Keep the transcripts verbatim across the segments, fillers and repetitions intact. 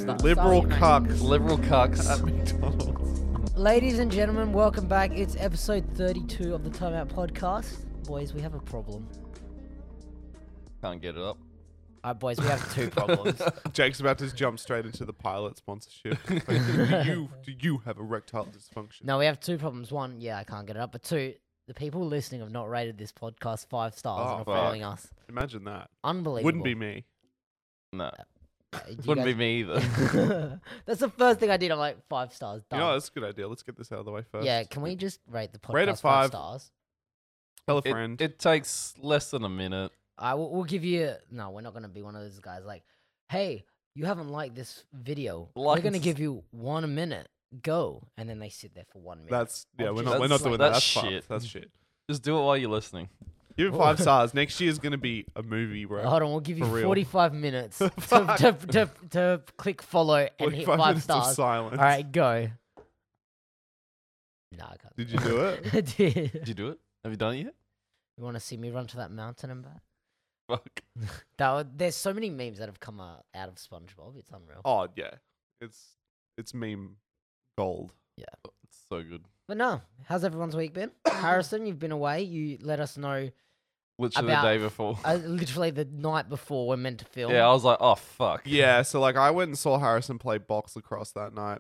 Start- Liberal start with you, mate. cucks Liberal cucks. at McDonald's. Ladies and gentlemen, welcome back. It's episode thirty-two of the Time Out podcast. Boys, we have a problem. Can't get it up. Alright, boys, we have two problems. Jake's about to jump straight into the pilot sponsorship. Like, do you do you have erectile dysfunction? No, we have two problems. One, yeah, I can't get it up. But two, the people listening have not rated this podcast five stars Oh, and are fuck. following us. Imagine that. Unbelievable. Wouldn't be me. No, Uh, you wouldn't be guys- me either. That's the first thing I did. I'm like, five stars. Done. You know, that's a good idea. Let's get this out of the way first. yeah, can we just rate the podcast Rate it five five. stars? Tell a It, friend. it takes less than a minute. I will we'll give you. No, we're not going to be one of those guys like, hey, you haven't liked this video. Like we're going to and give you one minute. Go. And then they sit there for one minute. that's yeah. I'll We're just- not. We're not That's- doing that. that's That's shit. shit. That's shit. Just do it while you're listening. Give it five stars. Next year's gonna be a movie, bro. Hold on, we'll give you For real. forty-five minutes to, Fuck. to, to, to click follow and hit forty-five five minutes of stars. silence. All right, go. No, I can't. Did you do it? I did. Did you do it? Have you done it yet? You want to see me run to that mountain and back? Fuck. That would, there's so many memes that have come out, out of SpongeBob. It's unreal. Oh yeah. It's it's meme gold. It's so good. But no, how's everyone's week been? Harrison, you've been away. You let us know Literally About- the day before. uh, literally the night before we're meant to film. Yeah, I was like, oh fuck. Yeah, so like I went and saw Harrison play box lacrosse that night,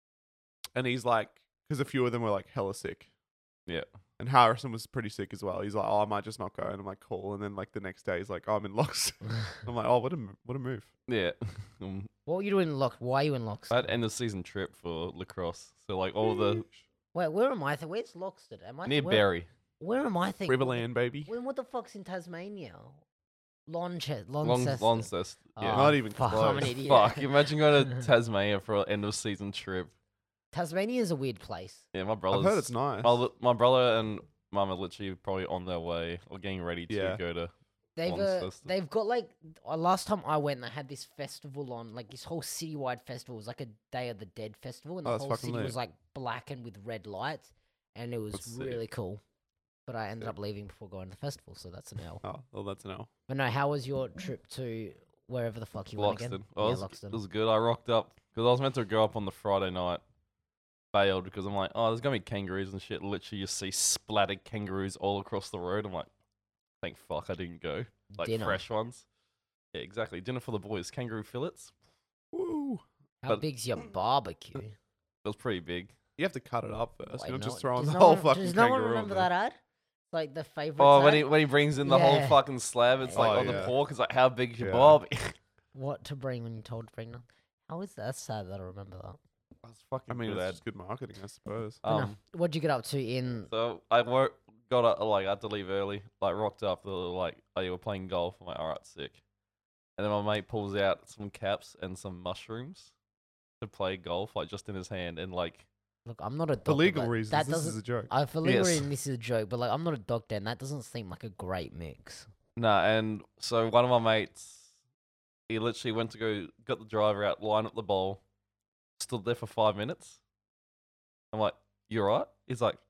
and he's like, because a few of them were like hella sick, Yeah. and Harrison was pretty sick as well. He's like, oh, I might just not go, and I'm like, cool. And then like the next day, he's like, oh, I'm in locks. I'm like, oh, what a m- what a move. Yeah. Um, What were you doing in Lock? Why are you in Loxton? I had end of season trip for lacrosse. So like all the Wait, where am I? Th- Where's Loxton? Am I near where, Berry. Where am I thinking? Riverland, baby. When what the fuck's in Tasmania? Lonche- Long Launceston. Launceston. Yeah. Oh, Not even fuck, I'm an close. idiot. Fuck. Imagine going to Tasmania for an end of season trip. Tasmania is a weird place. Yeah, my I've brother's heard it's nice. My, li- my brother and mum are literally probably on their way or getting ready to Yeah. go to. They've uh, Launceston. they've got like uh, last time I went, they had this festival on, like this whole citywide festival. It was like a Day of the Dead festival, and Oh, the that's whole fucking city lit. was like blackened with red lights, and it was That's sick. really cool. But I ended Sick. up leaving before going to the festival, so that's an L. Oh, well, that's an L. But no, how was your trip to wherever the fuck you went Loxton. again? Oh, yeah, it, was, Loxton. it was good. I rocked up because I was meant to go up on the Friday night. Failed because I'm like, oh, there's gonna be kangaroos and shit. Literally, you see splattered kangaroos all across the road. I'm like, thank fuck I didn't go. Like Dinner. fresh ones. Yeah, exactly. Dinner for the boys. Kangaroo fillets. Woo! How but- big's your barbecue? It was pretty big. You have to cut it up first. Wait, You're not no- just throwing does the no whole one- fucking Does no one kangaroo on remember there. that ad? Like the favorite. Oh, when he when he brings in the whole Yeah. fucking slab, it's like Oh, on the yeah. pork. It's like, how big is your Yeah. barbie? What to bring when you're told to bring them? How is that? That's sad that I remember that. That's fucking I mean, good it's ad. just good marketing, I suppose. But no, Um, what'd you get up to in? So I work, got up, like I had to leave early, like rocked up. They were like, "Oh, you were playing golf." I'm like, "All right, sick." And then my mate pulls out some caps and some mushrooms to play golf, like just in his hand, and like, Look, I'm not a For doctor. legal but reasons, that this doesn't. is a joke. I for legal Yes. reasons, this is a joke, but like I'm not a doctor, and that doesn't seem like a great mix. nah. And so one of my mates, he literally went to go got the driver out, line up the bowl, stood there for five minutes. I'm like, "You right?" He's like,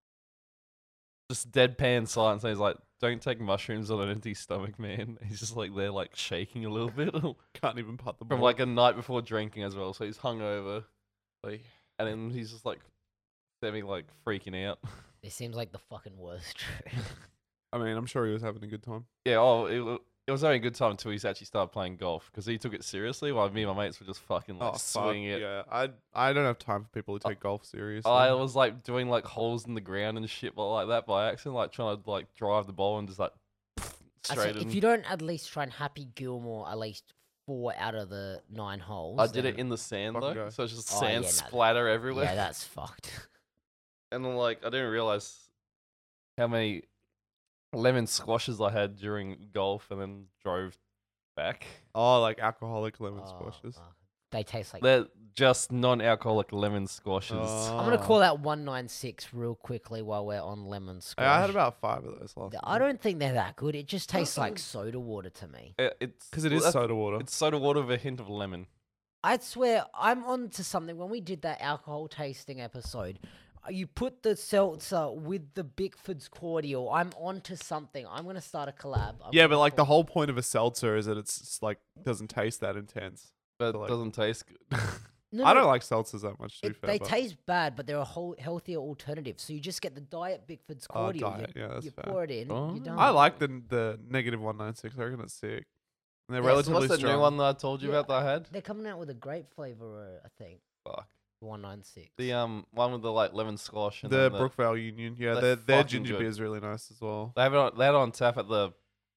just deadpan silence. And he's like, "Don't take mushrooms on an empty stomach, man." He's just like there, like shaking a little bit. Can't even putt the ball. From like a night before drinking as well, so he's hungover, Like, and then he's just like semi like freaking out. It seems like the fucking worst. I mean, I'm sure he was having a good time. Yeah, oh, it, wa- it was having a good time until he actually started playing golf because he took it seriously, while me and my mates were just fucking like Oh, fuck, swinging it. yeah. I I don't have time for people to take golf seriously. I was like doing like holes in the ground and shit like that by accident, like trying to like drive the ball and just like I straight say, in. if you don't at least try and Happy Gilmore at least four out of the nine holes. I did it then- in the sand Fucking though, go. so it's just Oh, sand yeah, no, splatter everywhere. Yeah, that's fucked. And then, like, I didn't realize how many lemon squashes I had during golf, and then drove back. Oh, like alcoholic lemon Oh, squashes. fuck. They taste like. They're just non-alcoholic lemon squashes. I'm gonna Oh. call that one nine six real quickly while we're on lemon squash. Hey, I had about five of those last. I don't think they're that good. It just tastes like soda water to me. It- it's because it well, is that's- soda water. It's soda water with a hint of lemon. I swear, I'm on to something. When we did that alcohol tasting episode, uh, you put the seltzer with the Bickford's cordial. I'm on to something. I'm gonna start a collab. I'm Yeah, gonna but like the call- whole point of a seltzer is that it's, it's like doesn't taste that intense. But So, it like- doesn't taste good. No, I no, don't like seltzers that much. To be it, fair, they but- taste bad, but they're a whole healthier alternative. So you just get the diet Bickford's Oh, cordial. diet, You, yeah, that's you fair. pour it in. Oh. You're done. I like the the negative one nine six. I reckon it's sick. And they're Yeah, so So relatively what's that strong. new one that I told you Yeah, about that I had? They're coming out with a grape flavor, uh, I think. Fuck. one ninety-six. The um one with the like lemon squash and The then the, Brookvale Union, yeah, they're their their fucking ginger good. beer is really nice as well. they have it on, they had it on tap at the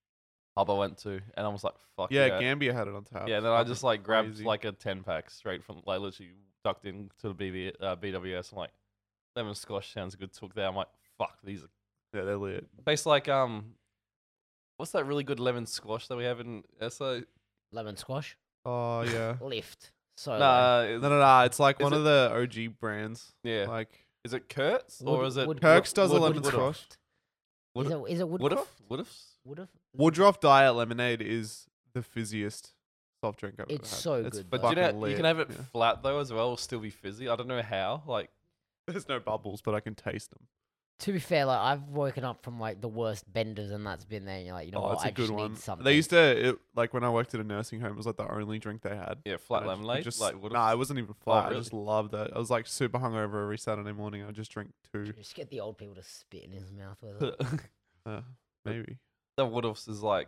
pub I went to, and I was like, "Fuck Yeah, yeah!" Gambia had it on tap. Yeah, then I Fucking just like grabbed crazy. like a ten pack straight from like literally ducked into the B B, uh, B W S. I'm like, lemon squash sounds good. Took there. I'm like, fuck, these are yeah, they're lit. tastes like um, what's that really good lemon squash that we have in S O? Lemon squash. Oh yeah. Lift. So Nah, no, it's, no, no. It's like Is one it- of the O G brands. yeah. Like Is it Kurt's or Wood- is it Wood- Kirk's does a Wood- lemon Wood- squash. Is Wood- it, is it Woodruff? Woodcroft? Woodruff's? Woodruff? Woodruff Diet Lemonade is the fizziest soft drink I've It's ever had. so it's good, But though. you know, fucking you lit, can have it yeah. flat though as well, still be fizzy. I don't know how. Like, There's no bubbles, but I can taste them. To be fair, like I've woken up from like the worst benders, and that's been there. And you're like, you know oh, what? it's a I good just one. need something. They used to it, like when I worked at a nursing home. It was like the only drink they had. yeah, flat And I ju- lemonade. Just, like, Woodruff's. nah, it wasn't even flat. really? I just loved it. I was like super hungover every Saturday morning. I would just drink two. Just get the old people to spit in his mouth with it. Uh, maybe. the Woodruff's is like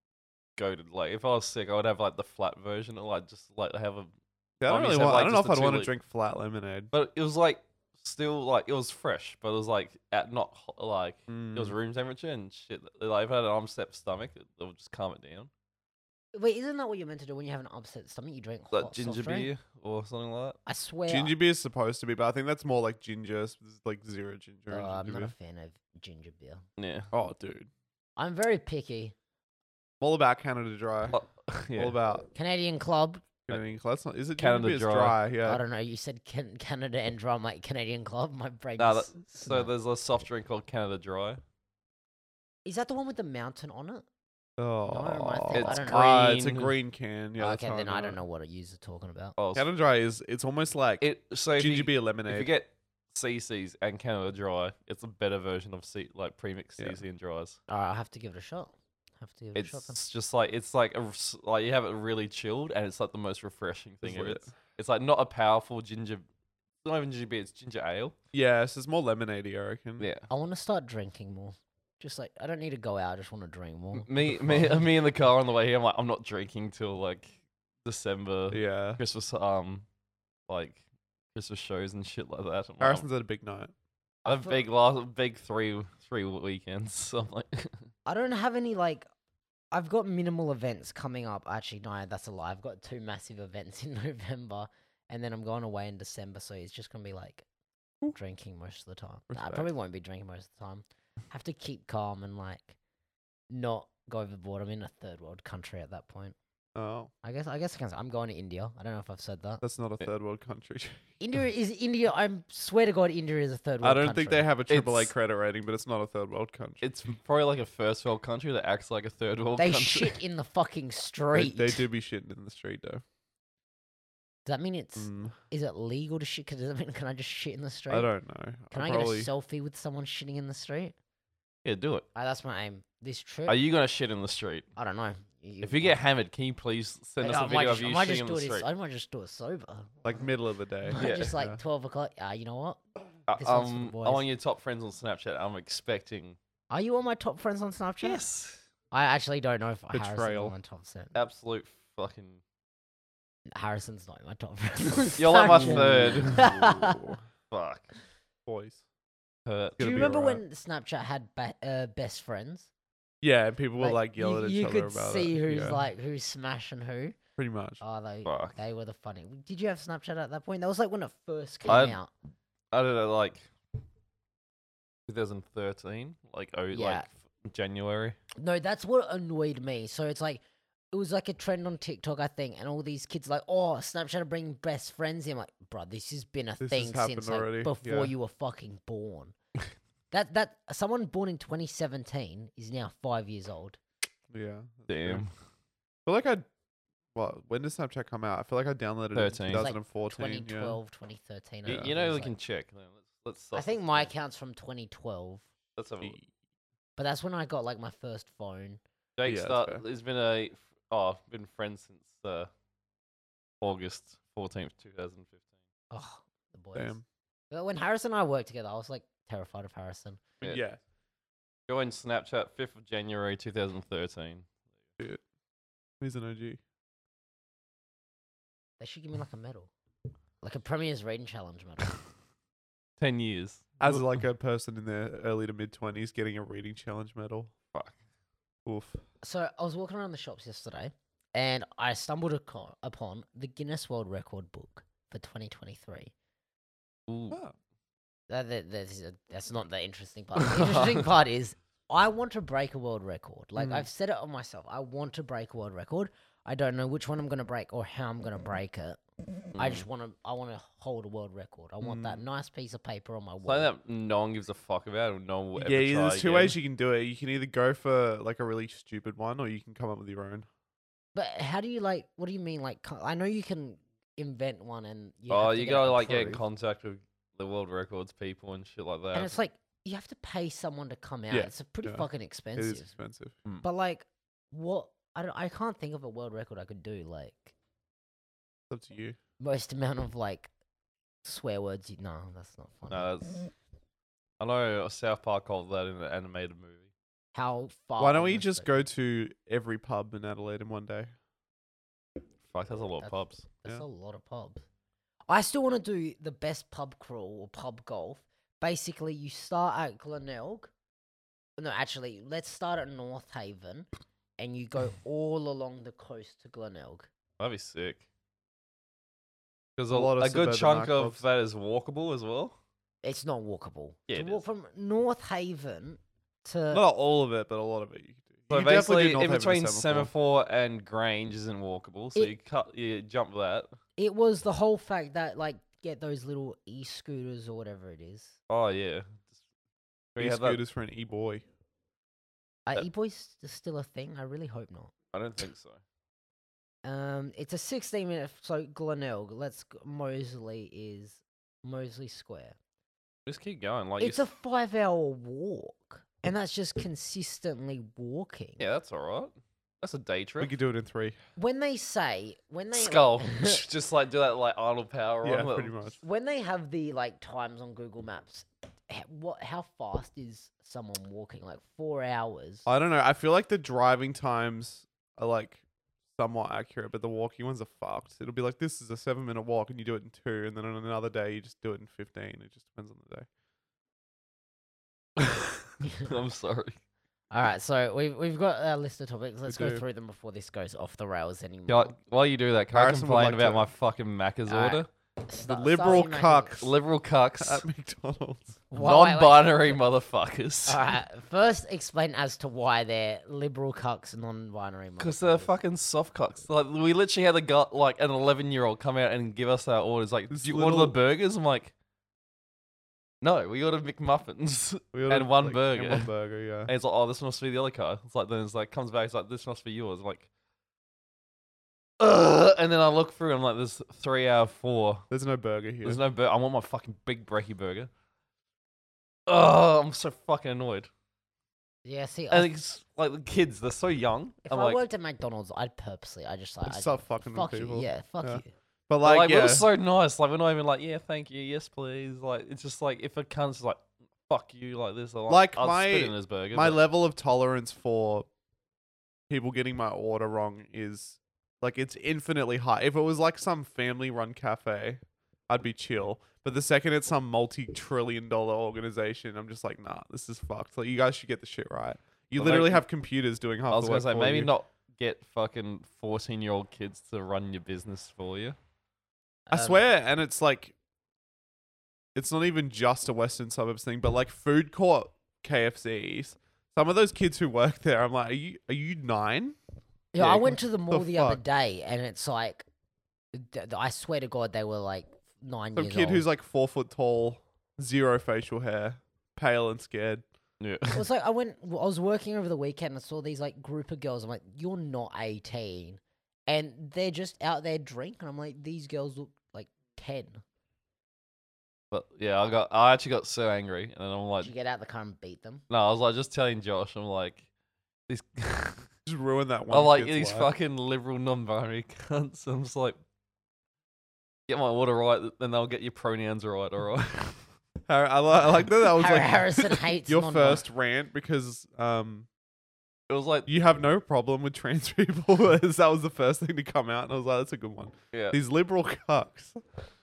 goaded. Like, if I was sick, I would have like the flat version, or like just like have a. Yeah, I Mine don't used really to have, want. like, I don't know just if the I'd two want to lit- drink flat lemonade. But it was like still like it was fresh, but it was like at not hot, like it was Mm. room temperature and shit. Like if I had an upset stomach, it, it would just calm it down. Wait, isn't that what you're meant to do when you have an upset stomach? You drink Like hot ginger soft drink? beer or something like that. I swear. Ginger beer is supposed to be, but I think that's more like ginger. s- There's like zero ginger. Oh, in I'm ginger not a beer. fan of ginger beer. Yeah. Oh, dude. I'm very picky. All about Canada Dry. Oh, yeah. All about Canadian Club. Canadian. That's not. Is it Canada Canada Dry? Dry. Dry? Yeah. I don't know. You said can- Canada and dry. I'm like Canadian Club. My brain. Nah, just that- so snapped. there's a soft drink called Canada Dry. Is that the one with the mountain on it? Oh, I think- It's I don't uh, know. it's a green. green can. Yeah. that's okay, how then I don't it. know what you're talking about. Oh, Canada Dry is. It's almost like it. So if ginger you, beer if lemonade. you get C Cs and Canada Dry, it's a better version of C like premix Yeah. C C and dries. All right, I'll have to give it a shot. Have to give it a shot. Then. It's just like it's like a, s- like you have it really chilled, and it's like the most refreshing thing It's ever. lit. It's, it's like not a powerful ginger. It's not even ginger beer. It's ginger ale. Yeah, so it's more lemonade-y, I reckon. Yeah. I want to start drinking more. Just like I don't need to go out. I just want to drink more. Me, me, me in the car on the way here. I'm like, I'm not drinking till like December, Yeah. Christmas, um, like Christmas shows and shit like that. I'm, like, Harrison's had a big night. I have feel- big last, big three, three weekends. So I'm like, I don't have any like. I've got minimal events coming up. Actually, no, that's a lie. I've got two massive events in November, and then I'm going away in December. So it's just gonna be like drinking most of the time. Nah, I Respect. probably won't be drinking most of the time. Have to keep calm and like not go overboard. I'm in a third world country at that point. Oh, I guess. I guess I can say I'm going to India. I don't know if I've said that. that's not a Yeah. third world country. India is India. I swear to God, India is a third world. I don't think they country. have a triple A It's- credit rating, but it's not a third world country. it's probably like a first world country that acts like a third world They country. shit in the fucking They, street. they do be shitting in the street though. Does that mean it's? Mm, Is it legal to shit? 'Cause does that mean can I just shit in the street? I don't know. Can I'll I probably, get a selfie with someone shitting in the street? Yeah, do it. Ah, that's my aim. This trip. Are you gonna shit in the street? I don't know. If you get hammered, can you please send us I a might video just, of I you might shitting just in do the it. street? I might just do it sober. like middle of the day. I Yeah. just like Yeah. twelve o'clock. Ah, you know what? Uh, This one's for the um, boys. I'm on your top friends on Snapchat. I'm expecting. Are you on my top friends on Snapchat? Yes. I actually don't know if Harrison's Betrayal. on my top set. Absolute fucking. Harrison's not in my top friends. You're like my Snapchat. third. Ooh, Fuck. boys. Hurt. Do you Gonna be remember alright. when Snapchat had ba- uh, best friends? Yeah, and people will like yell you, at each you other could about see it. who's yeah, like who's smashing who. pretty much. Oh, they Fuck. they were the funny. Did you have Snapchat at that point? That was like when it first came I'd- out. I don't know, like twenty thirteen, like oh, Yeah. like f- January. No, that's what annoyed me. So it's like it was like a trend on TikTok, I think, and all these kids like, oh, Snapchat are bringing best friends in. I'm like, bro, this has been a This has thing happened since like, already, before yeah. you were fucking born. that that someone born in twenty seventeen is now five years old. Yeah. that's true. Damn. I feel like I. What? When did Snapchat come out? I feel like I downloaded thirteen. it It in was like twenty fourteen. twenty Yeah. twelve, twenty thirteen. I You, don't you know if it know was we can like- check. No, let's let's. I suss think this my out. account's from twenty twelve, Let's have a look. but that's when I got like my first phone. Jake Yeah, that's start, fair. has been a oh been friends since uh August fourteenth, two thousand fifteen. Oh, the boys. Damn. But when Harrison and I worked together, I was like terrified of Harrison. Yeah. Yeah. Joined Snapchat fifth of January two thousand thirteen. Dude. He's an O G. They should give me like a medal, like a Premier's Reading Challenge medal. ten years. As like a person in their early to mid twenties getting a reading challenge medal. Fuck. Oof. So I was walking around the shops yesterday, and I stumbled aco- upon the Guinness World Record book for twenty twenty-three. Ooh. Oh. That, that, that's, uh, that's not the interesting part. The interesting part is I want to break a world record. Like Mm. I've said it on myself. I want to break a world record. I don't know which one I'm going to break or how I'm going to break it. I Mm. just want to. I want to hold a world record. I want that Mm. nice piece of paper on my wall. Something that no one gives a fuck about, or no one will ever Yeah, try there's two again. ways you can do it. You can either go for like a really stupid one, or you can come up with your own. But how do you like? What do you mean? Like, co- I know you can invent one, and you oh, have to you get gotta it like get in approved. contact with the world records people and shit like that. and it's like you have to pay someone to come out. Yeah, It's a pretty yeah. fucking It expensive. is expensive. But like, what? I don't. I can't think of a world record I could do. Like It's up to you. most amount of like swear words. You no, that's not funny. no, that's, I know South Park called that in an animated movie. How far? Why don't on we this just thing? go to every pub in Adelaide in one day? Fuck, that's a lot of That's- pubs. That's Yeah. a lot of pubs. I still want to do the best pub crawl or pub golf. Basically, you start at Glenelg. No, actually, let's start at North Haven, and you go all along the coast to Glenelg. That'd be sick. Because A a, lot of a good suburban chunk of nightclubs. that is walkable as well. It's not walkable. Yeah, to it walk is. from North Haven to Not all of it, but a lot of it you could do. So You could definitely do basically, North in Haven to between Semaphore. Semaphore and Grange isn't walkable. So It- you cut, you jump that. it was the whole fact that like get those little e-scooters or whatever it is. Oh yeah. Just, we have that- E-scooters for an e-boy. Are Uh, e-boys still a thing? I really hope not. I don't think so. Um, it's a sixteen minute. So Glenelg, let's g- Moseley is Moseley Square. Just keep going. Like It's you a five hour walk, and that's just consistently walking. Yeah, that's all right. That's a day We trip. could do it in three. When they say when they Skull. Just like do that like Arnold Power Yeah, on. pretty much. when they have the like times on Google Maps, h- what how fast is someone walking? Like four hours. I don't know. I feel like the driving times are like somewhat accurate, but the walking ones are fucked. It'll be like this is a seven minute walk, and you do it in two, and then on another day you just do it in fifteen. It just depends on the day. I'm sorry. All right, so we've we've got our list of topics. Let's We go do. through them before this goes off the rails anymore. Can I- while you do that, can Harrison I would complain like about to- my fucking Macca's All right. order? The Start- liberal start with cucks Liberal cucks, at McDonald's. Why- wait, wait. non-binary motherfuckers. All right, first explain as to why they're liberal cucks, non-binary. Because they're motherfuckers. fucking soft cucks. Like we literally had a guy, like an eleven-year-old come out and give us our orders. Like, This do you order little- the burgers? I'm like, no, we ordered McMuffins. We ordered, And one like, burger. And one burger, yeah. And it's like, oh, this must be the other car. It's like, then it's like, comes back, it's like, this must be yours. I'm like, Ugh. And then I look through, and I'm like, there's three out of four. There's no burger here. There's no burger. I want my fucking big brekkie burger. Oh, I'm so fucking annoyed. Yeah, see, And I, it's like the kids, they're so young. if I'm I like, worked at McDonald's, I'd purposely, I just like, I'd I'd start fucking with fuck people. you, yeah, fuck Yeah. you. but like, like, like yeah, we're so nice. Like we're not even like, yeah, thank you, yes, please. Like it's just like if a cunt's like, fuck you, like this. I'll, Like, I'll my- spit in his burger. my but- level of tolerance for people getting my order wrong is like it's infinitely high. If it was like some family-run cafe, I'd be chill. But the second it's some multi-trillion dollar organization, I'm just like, nah, this is fucked. Like you guys should get the shit right. You Well, literally maybe- have computers doing half I was the gonna work say for maybe you. not get fucking fourteen year old kids to run your business for you. I Um, swear, and it's like, it's not even just a Western suburbs thing, but like food court K F Cs. Some of those kids who work there, I'm like, are you are you nine? Yeah, Yeah, I went to the mall the, other fuck? day, and it's like, d- d- I swear to God, they were like nine Some years kid old. who's like four foot tall, zero facial hair, pale and scared. Yeah. It was like I went. I was working over the weekend and saw these like group of girls. I'm like, you're not eighteen, and they're just out there drinking. I'm like, these girls look like ten. But yeah, I got I actually got so angry, and then I'm like, Did you get out the car and beat them? no, I was like just telling Josh, I'm like, these. Just ruin that one. I'm like kid's these life. fucking liberal non-binary cunts. I'm just like, Get my order right, then they'll get your pronouns right. All right. Har- I, li- I like that. That was Har- like Harrison hates your non- first rant because um It was like, you have no problem with trans people. that was the first thing to come out, and I was like, that's a good one. yeah. These liberal cucks.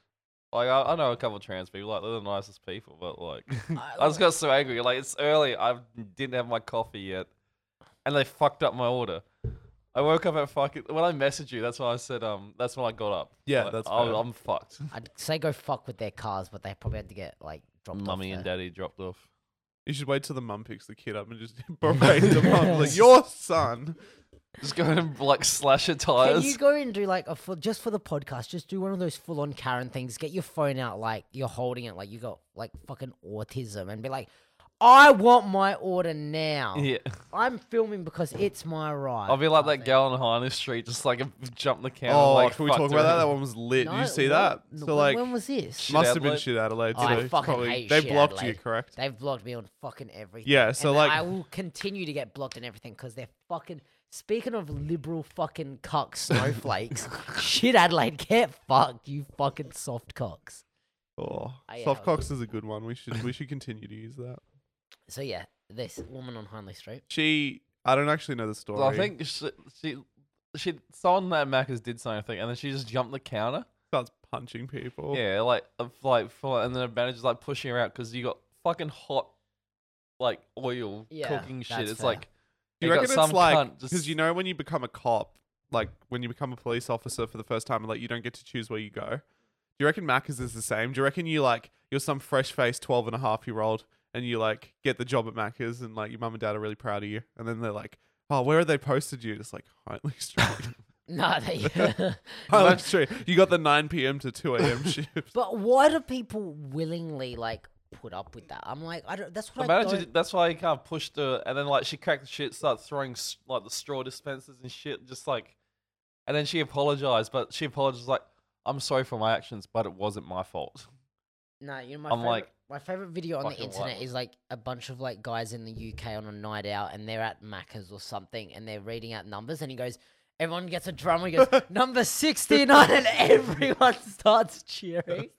Like I, I know a couple of trans people, like they're the nicest people, but like I- I just got so angry. Like it's early, I didn't have my coffee yet, and they fucked up my order. I woke up at fucking when I messaged you. That's why I said um. That's when I got up. Yeah, Like, that's I, fair. I'm fucked. I'd say go fuck with their cars, but they probably had to get like dropped Mummy off and there. daddy dropped off. You should wait till the mum picks the kid up and just berate the mum like your son. Just go and like slash your Can tires. you go and do like a full, just for the podcast? Just do one of those full-on Karen things. Get your phone out, like you're holding it, like you got like fucking autism, and be like, "I want my order now. Yeah, I'm filming because it's my right." I'll be like type that thing. girl on Highness Street, just like jump the counter. Oh, like, can we fucked talk her about that? in. That one was lit. Did No, you see what? that? No, So when- like, when was this? Shit must have been Adelaide? shit Adelaide. Oh, I so it's fucking probably, hate they shit blocked you, Adelaide. correct? They've blocked me on fucking everything. Yeah, so, and like- I will continue to get blocked and everything because they're fucking. Speaking of liberal fucking cuck snowflakes, shit Adelaide, get fucked, you fucking soft cocks. Oh, I- yeah, soft I- cocks is a good one. We should we should continue to use that. So yeah, this woman on Hindley Street. She, I don't actually know the story. So I think she, she, she, someone at Macca's did something, and then she just jumped the counter. starts punching people. Yeah, like, of, like, for, and then the manager's like pushing her out because you got fucking hot, like, oil Yeah, cooking shit. that's It's fair. like, Do you got reckon some it's like cunt because just- you know when you become a cop, like when you become a police officer for the first time, like you don't get to choose where you go. Do you reckon Macca's is the same? Do you reckon you like you're some fresh faced twelve and a half year old and you like get the job at Macca's and like your mum and dad are really proud of you, and then they're like, oh, where have they posted you? It's like Hindley Street. No, they. Hindley Street. You got the nine p.m. to two a.m. shift. But why do people willingly like put up with that? I'm like, I don't. That's the what I manager, don't. that's why he can't push the, and then, like, she cracked the shit, starts throwing, s- like, the straw dispensers and shit, just like, and then she apologized, but she apologized, like, I'm sorry for my actions, but it wasn't my fault. No, you know my I'm favorite, like, my favorite video on the fucking internet wild. is like a bunch of like guys in the U K on a night out and they're at Macca's or something and they're reading out numbers and he goes, everyone gets a drum. He goes number sixty-nine and everyone starts cheering.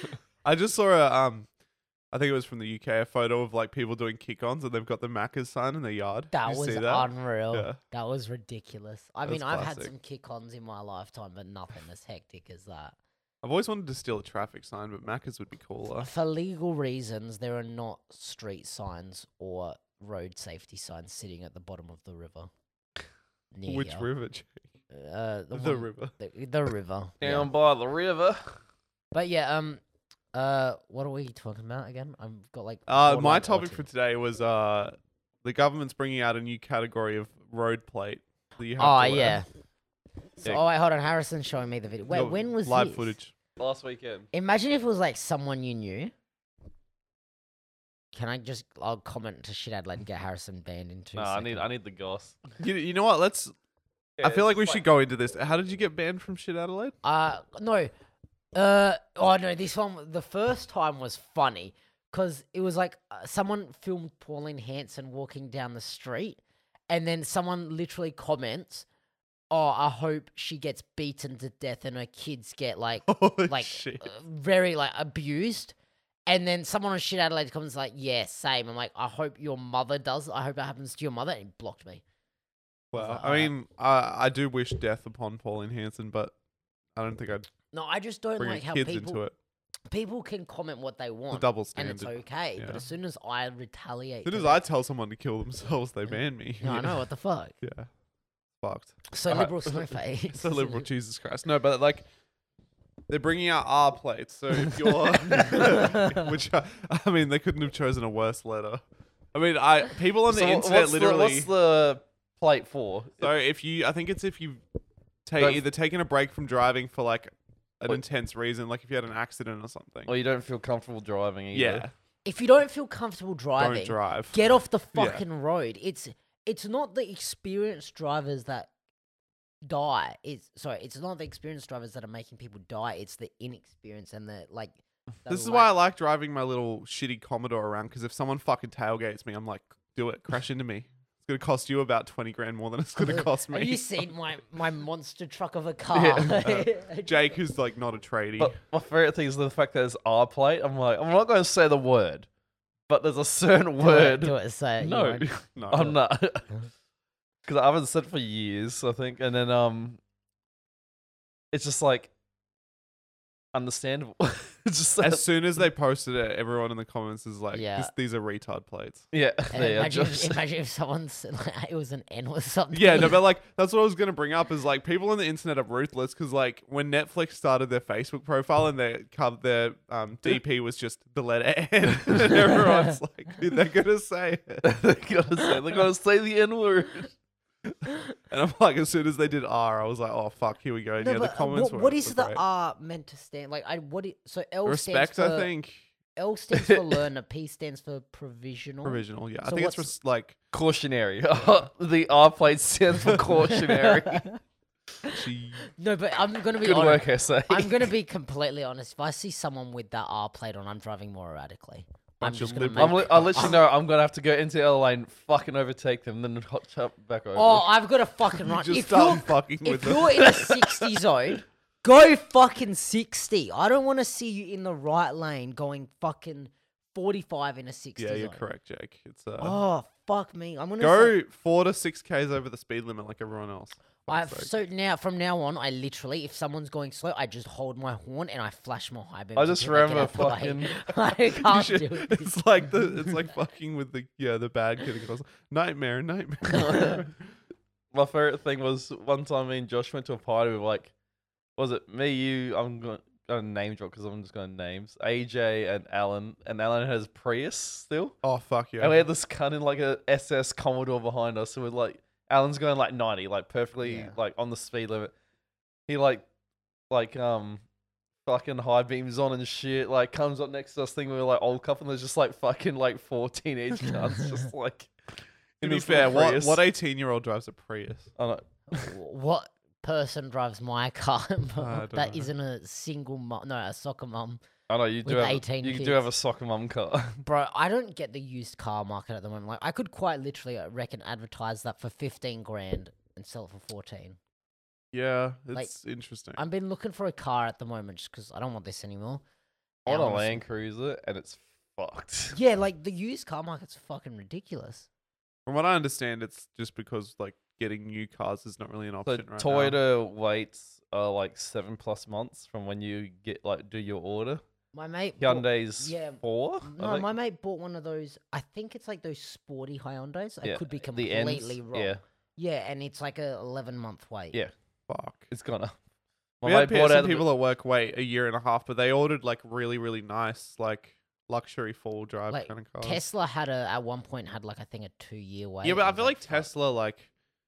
I just saw a um, I think it was from the U K, a photo of like people doing kick-ons and they've got the Macca's sign in their yard. That Did you was see that? unreal. Yeah. That was ridiculous. I That's mean, I've had classic. some kick-ons in my lifetime, but nothing as hectic as that. I've always wanted to steal a traffic sign, but Macca's would be cooler. For legal reasons, there are not street signs or road safety signs sitting at the bottom of the river. Near Which here. river? Jake? Uh, the, The one- river. The, the river. yeah. Down by the river. But yeah, um, uh, what are we talking about again? I've got like. Uh, my borderline topic autism. for today was uh, the government's bringing out a new category of road plate that you have Oh to wear. yeah. So, Yeah. oh wait, hold on. Harrison's showing me the video. Wait, Got when was live this? footage? Last weekend. Imagine if it was like someone you knew. Can I just? I'll comment to shit Adelaide and get Harrison banned in two No, I seconds. need, I need the goss. You, you know what? Let's. I feel like we should go into this. How did you get banned from shit Adelaide? Uh, no. Uh, oh no, this one, the first time was funny because it was like uh, someone filmed Pauline Hanson walking down the street and then someone literally comments, oh, I hope she gets beaten to death and her kids get like, Holy like shit. uh, very like abused. And then someone on Shit Adelaide comments like, yeah, same. I'm like, I hope your mother does. I hope that happens to your mother. And he blocked me. Well, uh, I mean, I I do wish death upon Pauline Hanson, but I don't think I'd No, I just don't bring like how kids people into it. people can comment what they The want. double And standard. it's okay. But yeah. as soon as I retaliate, As soon to as that- I tell someone to kill themselves, they ban me. no, I know what the fuck. Yeah. Fucked. So Alright. liberal snowface. So liberal, Jesus Christ. No, but like, they're bringing out R plates. So if you're, which uh, I mean, they couldn't have chosen a worse letter. I mean, I people on the So wha- internet what's literally. The, what's the plate for? So if you, I think it's if you take Don't- either taking a break from driving for like an What- intense reason, like if you had an accident or something. Or you don't feel comfortable driving either. Yeah. If you don't feel comfortable driving, Don't drive. get off the Yeah. fucking road. It's it's not the experienced drivers that die. It's sorry, it's not the experienced drivers that are making people die. It's the inexperienced and the like. the This is lack- why I like driving my little shitty Commodore around, because if someone fucking tailgates me, I'm like, do it, crash into me. It's gonna cost you about twenty grand more than it's gonna cost me. Have you seen my, my monster truck of a car? Yeah. Jake, who's like not a tradie. But my favorite thing is the fact that there's R plate. I'm like, I'm not going to say the word, but there's a certain Do word. it, do it, say it. you No, won't. no, I'm not. Because I haven't said it for years, I think. And then um, it's just like understandable. It's just that, as soon as they posted it, everyone in the comments is like, Yeah. this, "These are retard plates." yeah, And they are imagine, just. if, imagine if someone's like, it was an N or something. Yeah, no, but like that's what I was gonna bring up is like people on the internet are ruthless because like when Netflix started their Facebook profile and their cover their um, D P was just the letter N, and everyone's like, "Dude, they're gonna say it," they gotta say, they gotta say the N word. and I'm like, as soon as they did R, I was like, "Oh fuck, here we go." And No, yeah, the but, uh, comments what, were what is were the great. R meant to stand? Like, I what? It, so L Respect, stands for I think. L stands for learner. P stands for provisional. Provisional, yeah. I So think it's what's- res- like Cautionary. the R plate stands for cautionary. gee, No, but I'm gonna be Good honest. work, S A. I'm gonna be completely honest. If I see someone with that R plate on, I'm driving more erratically. I'm Bunch just of gonna liberal- make. I'm li- I literally know I'm gonna have to go into L lane, fucking overtake them, then hot chop back over. Oh, I've got to fucking you run. just If start you're, fucking with if them. you're in a sixty zone, go fucking sixty. I don't want to see you in the right lane going fucking forty-five in a sixty Yeah, you're zone. correct, Jake. It's uh, Oh, fuck me. I'm going to go four to six k's over the speed limit like everyone else. I Fuck's so sake. now from now on, I literally, if someone's going slow, I just hold my horn and I flash my high beams. I just until they get remember out the way. fucking- I You can't should- do it. it's like the it's like fucking with the yeah the bad kid across nightmare nightmare. My favorite thing was one time me and Josh went to a party with like, was it me, you? I'm going to name drop because I'm just going names. A J and Alan, and Alan has Prius still, Oh fuck yeah! and we had this cunt in like a S S Commodore behind us, so we're like, Alan's going like ninety, like perfectly Yeah. like on the speed limit. He like, like um. fucking high beams on and shit, like comes up next to us thinking we were like old couple and there's just like fucking like four teenage cunts just like to in be this fair, little what Prius. what eighteen year old drives a Prius? I don't What person drives my car don't that know. isn't a single mum? No, a soccer mum. I know you do With have eighteen you kids. do have a soccer mum car. Bro, I don't get the used car market at the moment. Like, I could quite literally, I reckon, advertise that for fifteen grand and sell it for fourteen. Yeah, Like, it's interesting. I've been looking for a car at the moment just because I don't want this anymore. I And want a honestly- Land Cruiser and it's fucked. Yeah, like the used car market's fucking ridiculous. From what I understand, it's just because like getting new cars is not really an So option right now. Toyota waits are like seven plus months from when you get like do your order. My mate. bought- Hyundai's yeah, four. I No, think. my mate bought one of those. I think it's like those sporty Hyundais. I Yeah, could be the completely ends, wrong. Yeah, Yeah, and it's like a eleven month wait. Yeah. Fuck. it's gonna. My We had mate bought some out people at work wait a year and a half, but they ordered like really really nice like luxury four drive Like, kind of cars. Tesla had a at one point had like I think a two year wait. Yeah, but I and feel was like fuck. Tesla, like,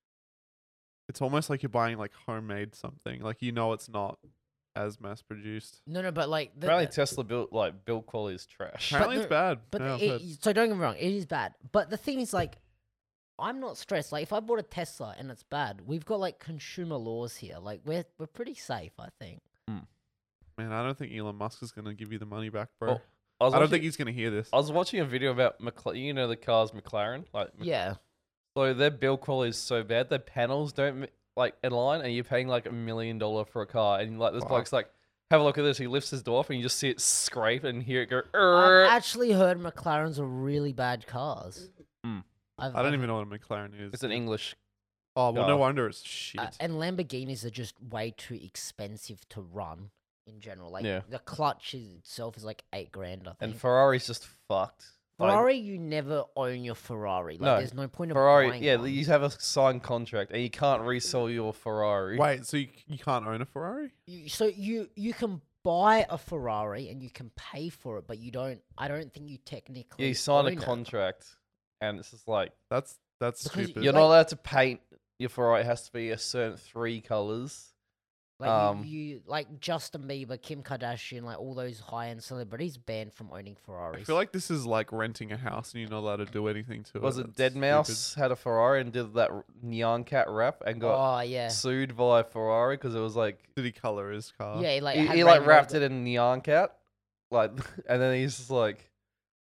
it's almost like you're buying like homemade something. Like you know, it's not as mass produced. No, no, but like the, Apparently Tesla built like build quality is trash. Apparently, the- it's bad. But Yeah, I've it, heard. so don't get me wrong, it is bad. But the thing is, like, I'm not stressed. Like, if I bought a Tesla and it's bad, we've got like consumer laws here. Like, we're we're pretty safe, I think. Man, I don't think Elon Musk is gonna give you the money back, bro. Oh, I, was I don't watching, think he's gonna hear this. I was watching a video about McLaren. You know the cars McLaren, like Mc- Yeah, So their build quality is so bad. Their panels don't mi- like align, and you're paying like a million dollar for a car. And like this Fuck. bloke's like, have a look at this. He lifts his door off, and you just see it scrape and hear it go. I've "Err." actually heard McLarens are really bad cars. Mm. I've, I don't I've- even know what a McLaren is. It's an English. Oh well, no car. wonder it's shit. uh, and Lamborghinis are just way too expensive to run in general. Like, Yeah. the clutch is, itself is like eight grand. I think. And Ferrari's just fucked. Like, Ferrari, you never own your Ferrari. Like, No, there's no point of Ferrari, buying yeah, one. you have a signed contract, and you can't resell your Ferrari. Wait, so you, you can't own a Ferrari? You, so you you can buy a Ferrari and you can pay for it, but you don't. I don't think you technically. Yeah, you sign a own it. contract, and it's just like That's that's Because stupid. you're like- not allowed to paint your Ferrari. It has to be a certain three colors. Like um, you, you, like Justin Bieber, Kim Kardashian, like all those high end celebrities banned from owning Ferraris. I feel like this is like renting a house and you're not allowed to do anything to Was it. it That's Dead Mouse had a Ferrari and did that r- Neon Cat rap and got oh yeah, sued by Ferrari because it was like stupid. Did he color his car? yeah. Like he, had he like rainbow wrapped go- it in Neon Cat, like, and then he's just like,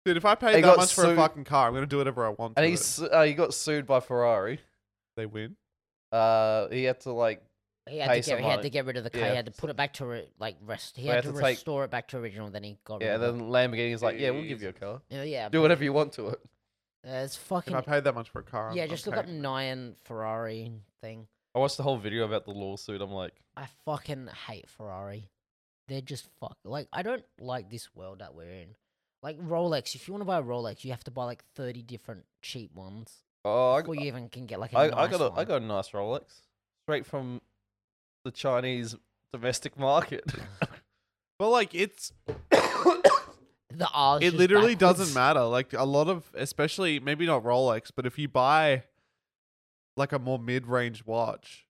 Dude, if I paid He that got much for a sued- fucking car, I'm gonna do whatever I want. And to he it. su- uh, he got sued by Ferrari. They win. Uh, he had to like He had pay to some get he had money. to get rid of the car. Yeah, He had to so- put it back to re- like rest. He So he had, had to, to take- restore it back to original. Then he got yeah. rid of Then Lamborghini's like, yeah, we'll give Jeez. you a car. it. Yeah, yeah. Do whatever you want to it. Uh, it's If fucking I paid that much for a car, I'm- yeah. I'm Just look up paying. Nyan Ferrari thing. I watched the whole video about the lawsuit. I'm like, I fucking hate Ferrari. They're just fuck. Like I don't like this world that we're in. Like Rolex, if you want to buy a Rolex, you have to buy like thirty different cheap ones oh, I, before you even can get like a I, nice I got a, one. I got a nice Rolex straight from the Chinese domestic market. But like, it's the R's it just literally doesn't backwards. matter. Like a lot of, especially maybe not Rolex, but if you buy like a more mid-range watch,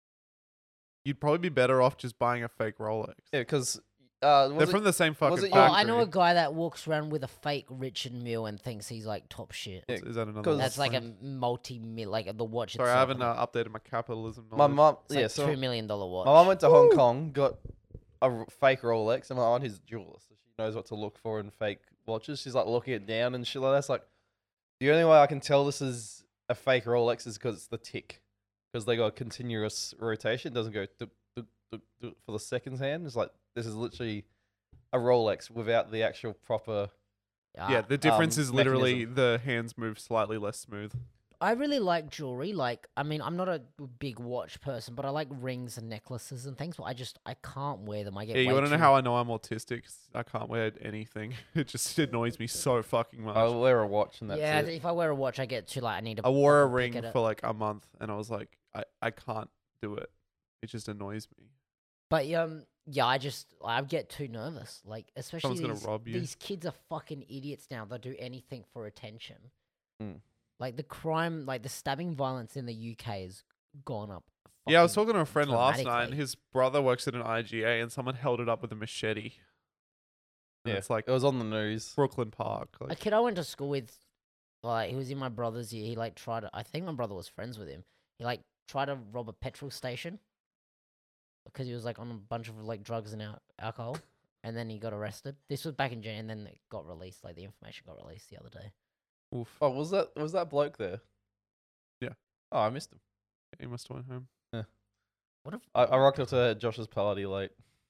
you'd probably be better off just buying a fake Rolex. yeah, because uh, They're was it- from the same fucking was it Oh, your- factory. I know a guy that walks around with a fake Richard Mille and thinks he's like top shit. Yeah, Is that another? 'cause- one? That's like a Sorry, multi mil like the watch. I itself, haven't I think uh, updated my capitalism. my knowledge. mom, it's yeah, like so two million dollar watch. my mom went to Hong Kong, got a r- fake Rolex, and my aunt is a jeweler, so she knows what to look for in fake watches. She's like looking it down and shit like that. It's like the only way I can tell this is a fake Rolex is because it's the tick, because they got a continuous rotation. It doesn't go duk, duk, duk, duk for the seconds hand. It's like this is literally a Rolex without the actual proper. Yeah, the difference um, is literally mechanism. the hands move slightly less smooth. I really like jewelry. Like, I mean, I'm not a big watch person, but I like rings and necklaces and things. But I just I can't wear them. I get Yeah, you way want to know too- how I know I'm autistic? 'Cause I can't wear anything. It just annoys me so fucking much. I wear a watch and that's yeah, it. if I wear a watch, I get too like I need to. I wore a fucking ring pick it up. for like a month, and I was like, I, I can't do it. It just annoys me. But um, yeah, I just I get too nervous. Like, especially Someone's gonna these, rob you. these kids are fucking idiots now. They'll do anything for attention. Mm. Like the crime, like the stabbing violence in the U K has gone up. Yeah, I was fucking talking to a friend last night, and dramatically. his brother works at an I G A, and someone held it up with a machete. And Yeah, it's like it was on the news. Brooklyn Park. A Like, kid I went to school with, like he was in my brother's year. He like tried to. I think my brother was friends with him. He like tried to rob a petrol station because he was like on a bunch of like drugs and al- alcohol, and then he got arrested. This was back in June, and then it got released. Like the information got released the other day. oof. Oh, was that was that bloke there? Yeah. Oh, I missed him. He must have went home. What if I, I rocked up to Josh's party late.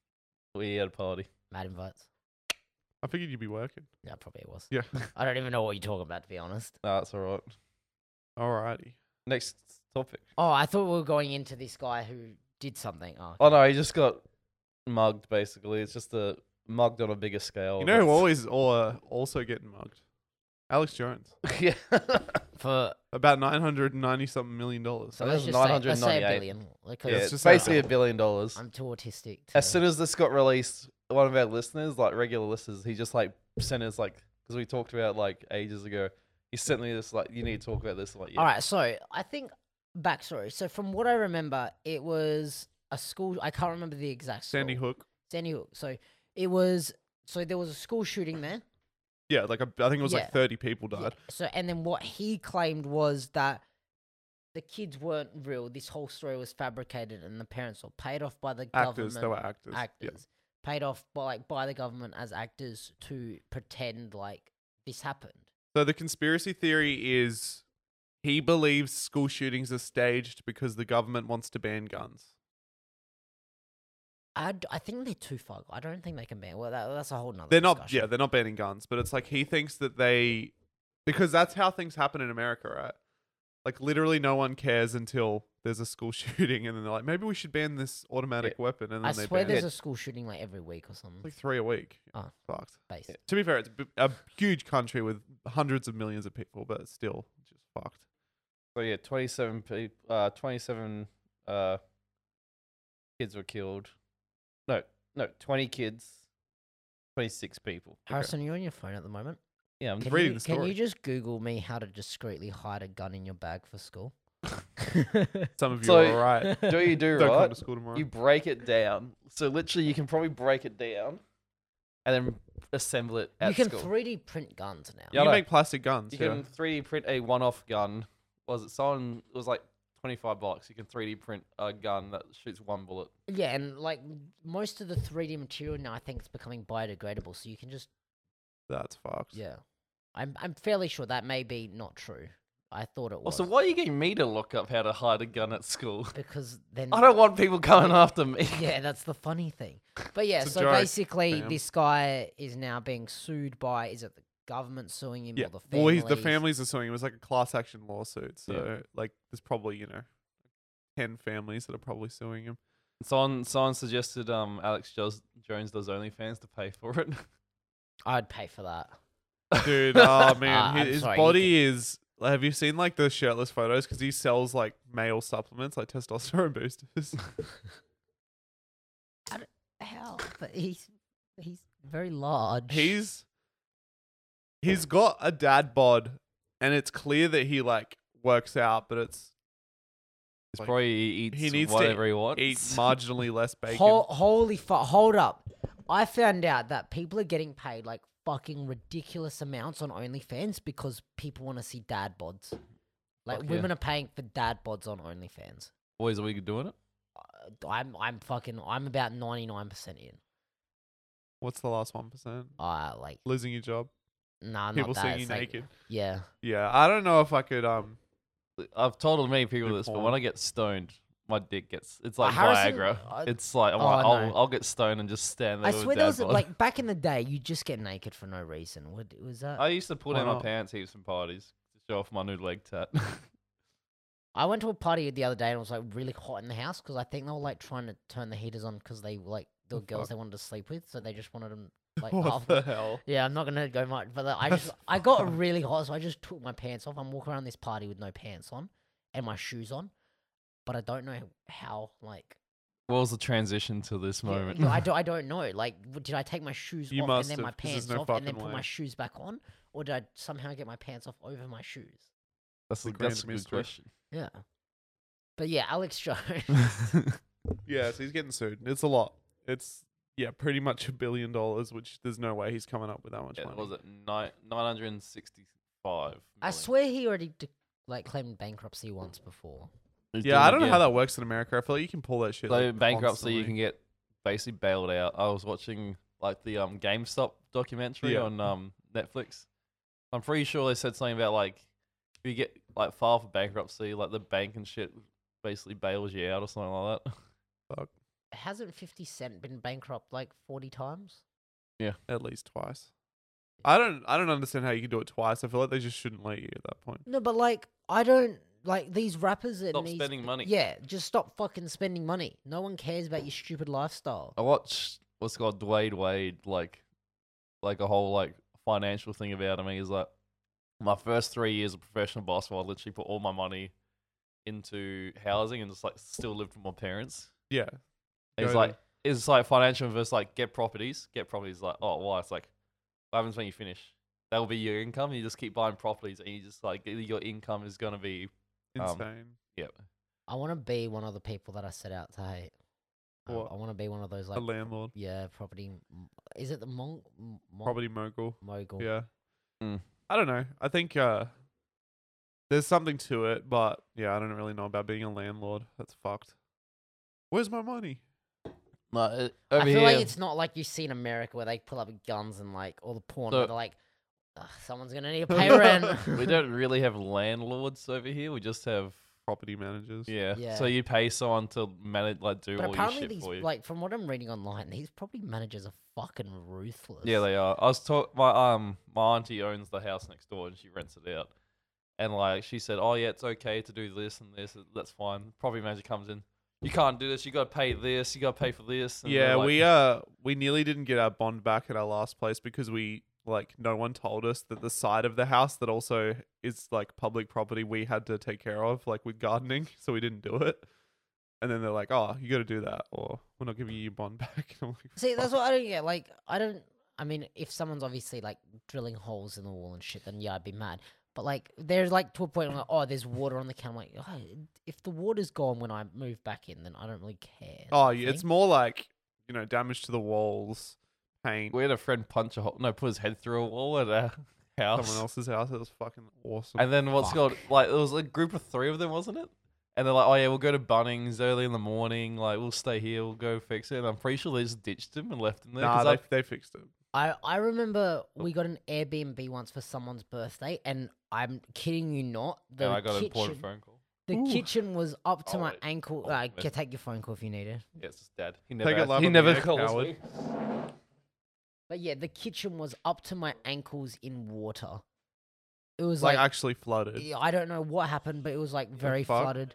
We had a party. Matt invites? I figured you'd be working. Yeah, probably it was. Yeah. I don't even know what you're talking about, to be honest. Nah, that's all right. Alrighty. Next topic. Oh, I thought we were going into this guy who did something. Oh, Oh no, he just got mugged. Basically, it's just a mugged on a bigger scale. You know who That's- always or also getting mugged? Alex Jones. yeah. for About nine hundred and ninety something million dollars. so that let's was just say, let's say a nine hundred ninety-eight. billion. Because yeah, it's it's just basically like- a billion dollars. I'm too autistic. As to- soon as this got released, one of our listeners, like regular listeners, he just like sent us like because we talked about like ages ago. He sent me this like you need to talk about this. Like yeah. All right, so I think backstory. So from what I remember, it was a school. I can't remember the exact school. Sandy Hook. Sandy Hook. So it was. So there was a school shooting there. Yeah, like a, I think it was Yeah. like thirty people Yeah. died. So and then what he claimed was that the kids weren't real. This whole story was fabricated, and the parents were paid off by the Actors, government. they were actors. Actors paid off by like by the government as actors to pretend like this happened. So the conspiracy theory is he believes school shootings are staged because the government wants to ban guns. I, d- I think they're too far. I don't think they can ban. Well, that, that's a whole nother. They're not, discussion. yeah, they're not banning guns, but it's like he thinks that they, because that's how things happen in America, right? Like literally, no one cares until there's a school shooting, and then they're like, maybe we should ban this automatic weapon, and then I they swear ban there's it. a school shooting like every week or something. Like three a week. Oh. Fucked. Based. Yeah. To be fair, it's a, bi- a huge country with hundreds of millions of people, but it's still just fucked. So yeah, twenty-seven people. Uh, twenty-seven uh, kids were killed. No, no, twenty kids. Twenty-six people. Harrison, you're on your phone at the moment. Yeah, I'm Can reading you, the Can story. you just Google me how to discreetly hide a gun in your bag for school? Some of you So- are alright. do you do Don't come right? to school tomorrow. You break it down. So literally, you can probably break it down, and then assemble it at you can school. three D print guns now. Yeah, you I know. make plastic guns. You yeah. can three D print a one-off gun. Was it someone? It was like twenty-five bucks. You can three D print a gun that shoots one bullet. Yeah, and like most of the three D material now, I think it's becoming biodegradable, so you can just That's fucked. yeah. I'm I'm fairly sure that may be not true. I thought it was. Also, why are you getting me to look up how to hide a gun at school? Because then I don't want people coming after me. Yeah, that's the funny thing. But yeah, It's a so joke, basically, fam. this guy is now being sued by. Is it the government suing him Yeah. or the Well, families? he's, the families are suing. It was like a class action lawsuit. So Yeah. like, there's probably you know, ten families that are probably suing him. Someone, someone suggested um Alex Jos- Jones does OnlyFans to pay for it. I'd pay for that. Dude, oh man, Uh, I'm his sorry, you body is. Have you seen like the shirtless photos? Because he sells like male supplements, like testosterone boosters. How? But he's he's very large. he's he's got a dad bod, and it's clear that he like works out, but it's It's Like, probably he eats he needs to whatever he wants. eat marginally less bacon. Ho- holy fuck! Hold up! I found out that people are getting paid like fucking ridiculous amounts on OnlyFans because people want to see dad bods. Like Fuck yeah. women are paying for dad bods on OnlyFans. Boys, are we doing it? Uh, I'm I'm fucking I'm about ninety nine percent in. What's the last one percent? Uh like Losing your job, nah, people not that. seeing you It's like- naked. Yeah. Yeah, I don't know if I could. Um, I've told many people Good this, but porn. when I get stoned, my dick gets. It's like Harrison- Viagra. I- it's like I'm Oh, like, no. I'll, I'll get stoned and just stand there. I with swear dad there was bod. like back in the day, you just get naked for no reason. What was that? I used to pull Why down my not? pants heaps in parties to show off my new leg tat. I went to a party the other day and it was like really hot in the house because I think they were like trying to turn the heaters on because they were like the The girls fuck? they wanted to sleep with, so they just wanted them like what half. the hell? Yeah, I'm not gonna go much, but like, I just I got really hot, so I just took my pants off. I'm walking around this party with no pants on and my shoes on, but I don't know how like. What was the transition to this Yeah, moment? no, I don't. I don't know. Like, w- did I take my shoes You off must and then my have, 'cause there's pants no off and then fucking put my way. shoes back on, or did I somehow get my pants off over my shoes? That's, The a, grand that's a good mystery. question. Yeah. But yeah, Alex Jones. Yeah, so he's getting sued. It's a lot. It's yeah, pretty much a billion dollars, which there's no way he's coming up with that much Yeah, money. what was it nine nine hundred and sixty five? I swear he already de- like claimed bankruptcy once before. Yeah, I don't know how that works in America. I feel like you can pull that shit. So like, bankruptcy, you constantly. can get basically bailed out. I was watching like the um GameStop documentary Yeah. on um Netflix. I'm pretty sure they said something about like if you get like file for bankruptcy, like the bank and shit basically bails you out or something like that. Hasn't fifty Cent been bankrupt like forty times? at least twice. I don't. I don't understand how you can do it twice. I feel like they just shouldn't let you at that point. No, but like I don't like these rappers and Stop these spending money. Yeah, just stop fucking spending money. No one cares about your stupid lifestyle. I watched what's called Dwayne Wade, like like a whole like financial thing about him. He's like, my first three years of professional basketball, I literally put all my money into housing and just like still lived with my parents. Yeah. And he's Go like, it's like financial versus like get properties. Get properties. Like, oh, why? It's like, what happens when you finish? That will be your income. You just keep buying properties, and you just like your income is gonna be um, insane. yeah. I want to be one of the people that I set out to hate. Um, What? I want to be one of those a like landlord, yeah, property. m- Is it the Mong? m- Mong- property mogul. mogul? Yeah. Mm. I don't know. I think uh, there's something to it, but yeah, I don't really know about being a landlord. That's fucked. Where's my money? No, it, I over feel here, like it's not like you see in America where they pull up guns and like all the porn. So- where they're like, "Ugh, someone's gonna need to pay rent. we don't really have landlords over here. We just have Property managers. yeah. Yeah. So you pay someone to manage, like do But all your apparently shit these, for you. like from what I'm reading online, these property managers are fucking ruthless. Yeah, they are. I was talk my um my auntie owns the house next door and she rents it out. And like she said, oh yeah, it's okay to do this and this. That's fine. Property manager comes in. You can't do this. You got to pay this. You got to pay for this. And Yeah, they're like, we uh we nearly didn't get our bond back at our last place because we like no one told us that the side of the house that also is like public property we had to take care of like with gardening, so we didn't do it. And then they're like, "Oh, you got to do that, or we're not giving you your bond back." I'm like, See, that's "Fuck." what I don't get. Like, I don't. I mean, if someone's obviously like drilling holes in the wall and shit, then yeah, I'd be mad. But like, there's like to a point where like, oh, there's water on the can. I'm like, oh, if the water's gone when I move back in, then I don't really care. Oh, sort of yeah, it's thing. more like you know damage to the walls, paint. we had a friend punch a hole. No, put his head through a wall at our house. Someone else's house. It was fucking awesome. And then what's Fuck. called like there was a group of three of them, wasn't it? And they're like, oh yeah, we'll go to Bunnings early in the morning. Like we'll stay here. We'll go fix it. And I'm pretty sure they just ditched him and left him there. nah, 'cause they I- they fixed it. I I remember we got an Airbnb once for someone's birthday, and I'm kidding you not. The And I got an kitchen, important phone call. the Ooh. kitchen was up to Oh, my wait. ankle. Oh, Uh, wait. can take your phone call if you need it. Yeah, it's his dad. He never, it asked- live he on the never air, calls coward. me. But yeah, the kitchen was up to my ankles in water. It was Like, like, actually flooded. yeah, I don't know what happened, but it was like very fuck? flooded.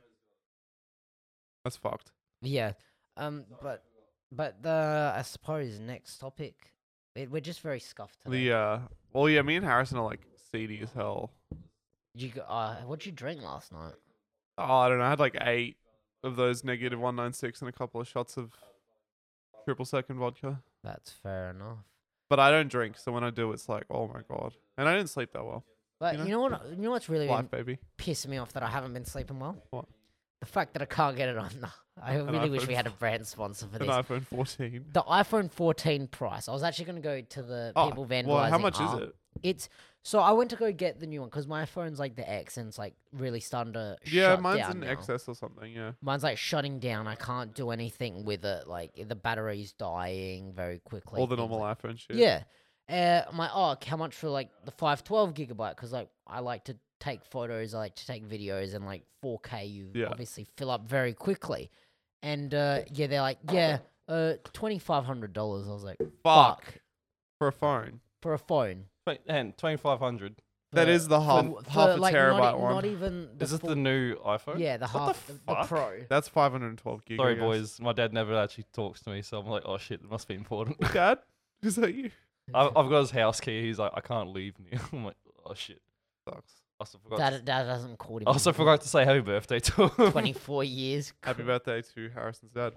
That's fucked. Yeah. Um. But but the I suppose next topic. It, we're just very scuffed today. The uh, well, yeah, me and Harrison are like seedy as hell. You go, uh, what'd you drink last night? Oh, I don't know. I had like eight of those negative one nine six and a couple of shots of triple second vodka. That's fair enough. But I don't drink, so when I do, it's like, oh my god. And I didn't sleep that well. But You you know? know, what? You know what's really Life, been baby. pissing me off that I haven't been sleeping well. What? The fact that I can't get it on. I An really wish iPhone we had a brand sponsor for An this. iPhone fourteen. The iPhone fourteen price. I was actually going to go to the Oh, people vandalizing. well, how much art. is it? It's so I went to go get the new one because my phone's like the X and it's like really starting to Yeah, shut mine's down an now. X S or something. Yeah. Mine's like shutting down. I can't do anything with it. Like the battery's dying very quickly. All the things normal like- iPhone shit. Yeah. Uh, I'm like, oh, how much for like the five twelve gigabyte? Because like I like to take photos, I like to take videos, and like four K, you Yeah. obviously fill up very quickly. And uh, yeah, they're like, yeah, uh, twenty five hundred dollars. I was like, Fuck. fuck For a phone. for a phone. Twen- And twenty-five hundred. That For- is the half for- half for, a like, terabyte not, e- one. Not even. The Is this full- the new iPhone? Yeah, the What half, the the, fuck? Pro. That's five hundred twelve gig. I Sorry, guess. boys. My dad never actually talks to me, so I'm like, oh shit, it must be important. Dad, is that you? I- I've got his house key. He's like, I can't leave now. I'm like, oh shit. Sucks. I also forgot. Dad, to, Dad hasn't called him. I also in forgot to say happy birthday to him. twenty-four years. Happy birthday to Harrison's dad.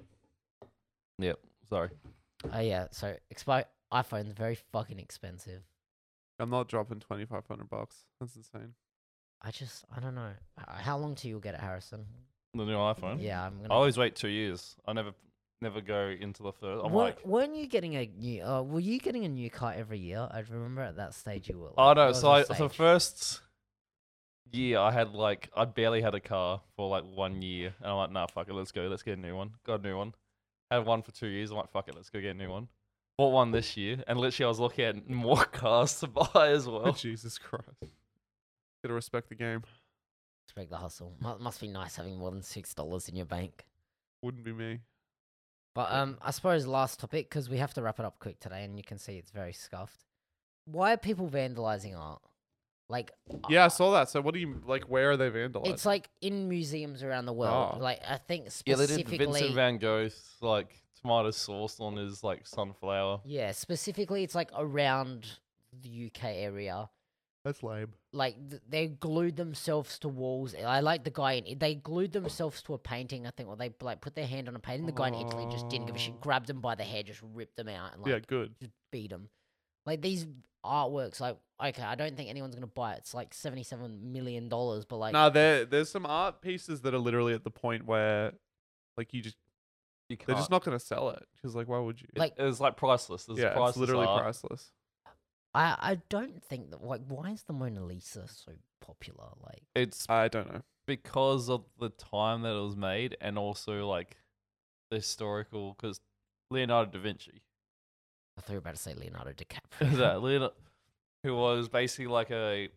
Yep. Sorry. Oh yeah, so expi- iPhone's very fucking expensive. I'm not dropping twenty five hundred bucks. That's insane. I just, I don't know. H- How long till you'll get it, Harrison? The new iPhone. Yeah, I'm I gonna. always wait two years. I never, never go into the third. I'm weren't, like, weren't you getting a new? Uh, were you getting a new car every year? I remember at that stage you were. Like, oh no. what So I, was the so stage? first year I had like I barely had a car for like one year, and I'm like, nah, fuck it, let's go, let's get a new one. Got a new one. Had one for two years. I'm like, fuck it, let's go get a new one. Bought one this year, and literally I was looking at more cars to buy as well. Jesus Christ. Gotta respect the game. Respect the hustle. Mu- Must be nice having more than six dollars in your bank. Wouldn't be me. But um, I suppose last topic because we have to wrap it up quick today, and you can see it's very scuffed. Why are people vandalizing art? Like, Yeah, I uh, saw that. So what do you like? Where are they vandalizing? it's like in museums around the world. Oh. Like I think Yeah, they specifically. did Vincent Van Gogh's like tomato sauce on his like sunflower. Yeah, specifically, it's like around the U K area. That's lame. Like th- they glued themselves to walls. I like the guy in. They glued themselves to a painting. I think, or they like put their hand on a painting. The guy in Italy just didn't give a shit. Oh. Grabbed them by the hair, just ripped them out, and like Yeah, good. just beat them. Like these artworks, like okay, I don't think anyone's gonna buy it. It's like seventy-seven million dollars, but like Nah, there there's some art pieces that are literally at the point where, like, you just You can't. they're just not gonna sell it because like why would you? Like- It was like priceless. It's yeah, priceless it's literally art. priceless. I I don't think that like why is the Mona Lisa so popular? Like It's I don't know. because of the time that it was made, and also like the historical. Because Leonardo da Vinci, I thought you were about to say Leonardo DiCaprio. that Leonardo, who was basically like a,